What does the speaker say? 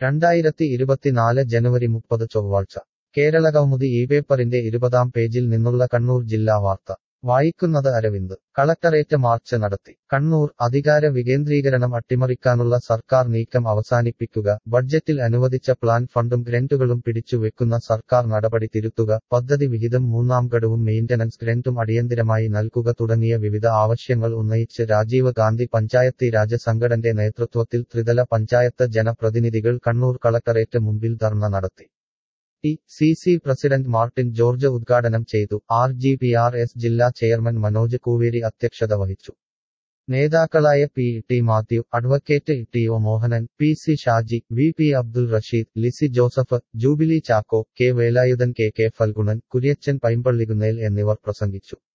2024 ജനുവരി 30 ചൊവ്വാഴ്ച കേരളകൗമുദി ഈ പേപ്പറിന്റെ 20-ാം പേജിൽ നിന്നുള്ള കണ്ണൂർ ജില്ലാ വാർത്ത വായിക്കുന്നത് അരവിന്ദ്. കളക്ടറേറ്റ് മാർച്ച് നടത്തി കണ്ണൂർ. അധികാര വികേന്ദ്രീകരണം അട്ടിമറിക്കാനുള്ള സർക്കാർ നീക്കം അവസാനിപ്പിക്കുക, ബഡ്ജറ്റിൽ അനുവദിച്ച പ്ലാൻ ഫണ്ടും ഗ്രന്റുകളും പിടിച്ചുവെക്കുന്ന സർക്കാർ നടപടി തിരുത്തുക, പദ്ധതി വിഹിതം 3-ാം ഗഡുവും മെയിന്റനൻസ് ഗ്രന്റും അടിയന്തിരമായി നൽകുക തുടങ്ങിയ വിവിധ ആവശ്യങ്ങൾ ഉന്നയിച്ച് രാജീവ് ഗാന്ധി പഞ്ചായത്തി രാജ് സംഘടന്റെ നേതൃത്വത്തിൽ ത്രിതല പഞ്ചായത്ത് ജനപ്രതിനിധികൾ കണ്ണൂർ കളക്ടറേറ്റ് മുമ്പിൽ ധർണ നടത്തി. ടി.സി.സി പ്രസിഡന്റ് മാർട്ടിൻ ജോർജ് ഉദ്ഘാടനം ചെയ്തു. ആർ.ജി.പി.ആർ.എസ് ജില്ലാ ചെയർമാൻ മനോജ് കൂവേരി അധ്യക്ഷത വഹിച്ചു. നേതാക്കളായ P T. Mathew, advocate T O. Mohanan, P C. Shaji, V P. Abdul Rasheed, Lissy Joseph, Jubilee Chacko, K. Velayudhan, K. Phalgunan, Kuriachan Paimpallikunnel എന്നിവർ പ്രസംഗിച്ചു.